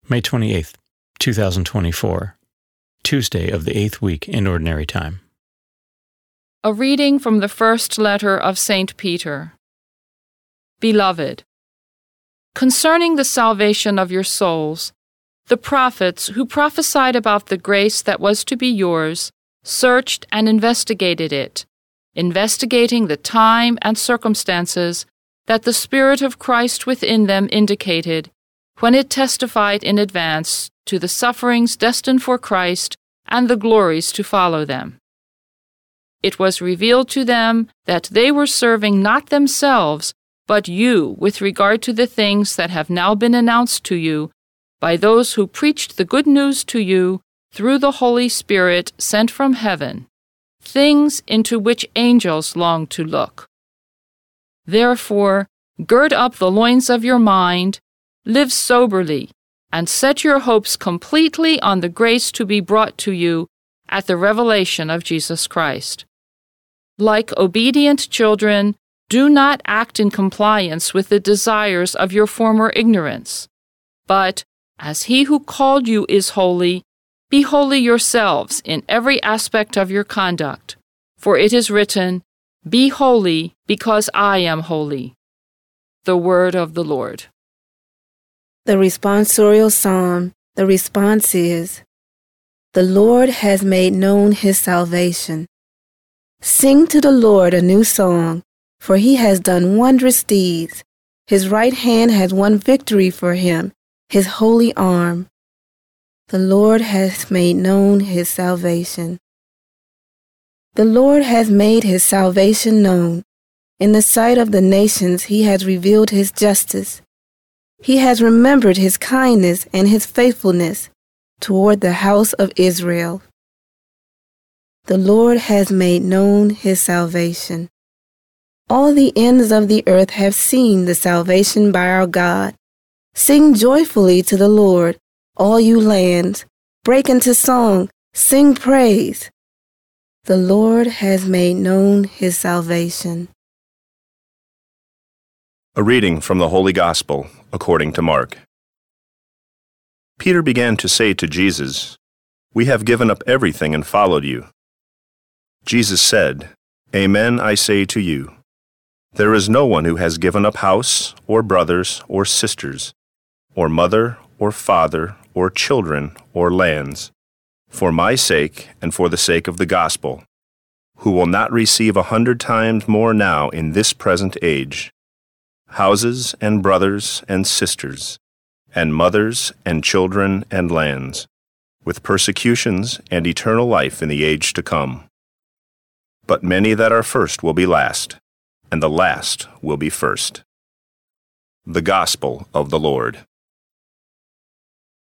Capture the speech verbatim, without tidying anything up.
May twenty-eighth, two thousand twenty-four, Tuesday of the eighth week in Ordinary Time. A reading from the first letter of Saint Peter. Beloved, concerning the salvation of your souls, the prophets who prophesied about the grace that was to be yours searched and investigated it, investigating the time and circumstances that the Spirit of Christ within them indicated when it testified in advance to the sufferings destined for Christ and the glories to follow them. It was revealed to them that they were serving not themselves, but you with regard to the things that have now been announced to you by those who preached the good news to you through the Holy Spirit sent from heaven, things into which angels long to look. Therefore, gird up the loins of your mind, live soberly, and set your hopes completely on the grace to be brought to you at the revelation of Jesus Christ. Like obedient children, do not act in compliance with the desires of your former ignorance, but, as He who called you is holy, be holy yourselves in every aspect of your conduct, for it is written, "Be holy, because I am holy." The word of the Lord. The responsorial psalm, the response is, "The Lord has made known His salvation. Sing to the Lord a new song, for He has done wondrous deeds. His right hand has won victory for Him, His holy arm. The Lord has made known His salvation. The Lord has made His salvation known. In the sight of the nations He has revealed His justice. He has remembered His kindness and His faithfulness toward the house of Israel. The Lord has made known His salvation. All the ends of the earth have seen the salvation by our God. Sing joyfully to the Lord, all you lands. Break into song, sing praise. The Lord has made known His salvation." A reading from the Holy Gospel according to Mark. Peter began to say to Jesus, "We have given up everything and followed you." Jesus said, "Amen, I say to you, there is no one who has given up house, or brothers, or sisters, or mother, or father, or children, or lands, for my sake and for the sake of the gospel, who will not receive a hundred times more now in this present age, houses and brothers and sisters, and mothers and children and lands, with persecutions and eternal life in the age to come. But many that are first will be last, and the last will be first." The Gospel of the Lord.